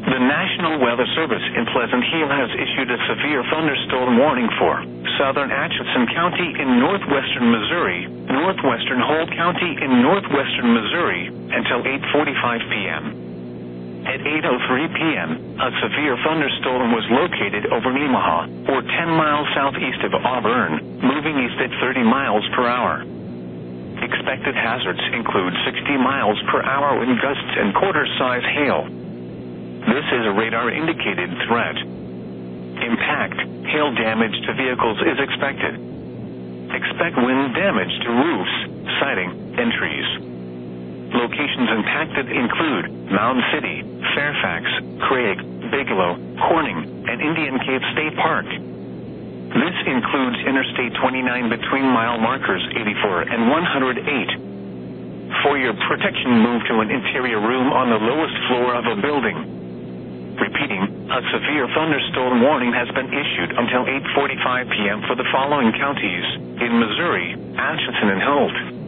The National Weather Service in Pleasant Hill has issued a severe thunderstorm warning for southern Atchison County in northwestern Missouri, northwestern Holt County in northwestern Missouri, until 8:45 p.m. At 8:03 p.m., a severe thunderstorm was located over Nemaha, or 10 miles southeast of Auburn, moving east at 30 miles per hour. Expected hazards include 60 miles per hour wind gusts and quarter-size hail. This is a radar-indicated threat. Impact, hail damage to vehicles is expected. Expect wind damage to roofs, siding, and trees. Locations impacted include Mound City, Fairfax, Craig, Bigelow, Corning, and Indian Cave State Park. This includes Interstate 29 between mile markers 84 and 108. For your protection, move to an interior room on the lowest floor of a building. Repeating, a severe thunderstorm warning has been issued until 8:45 p.m. for the following counties in Missouri, Atchison and Holt.